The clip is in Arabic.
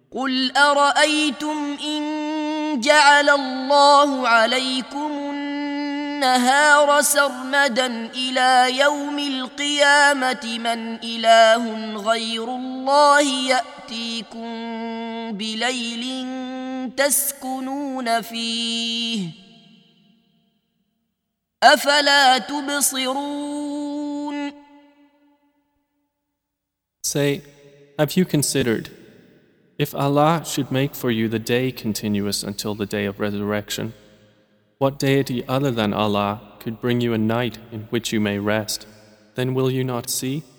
قل أرأيتم إن جعل الله عليكم النهار سرمدا إلى يوم القيامة من إله غير الله يأتيكم بليل تسكنون فيه أفلا تبصرون. Say, have you considered, if Allah should make for you the day continuous until the day of resurrection, what deity other than Allah could bring you a night in which you may rest, then will you not see?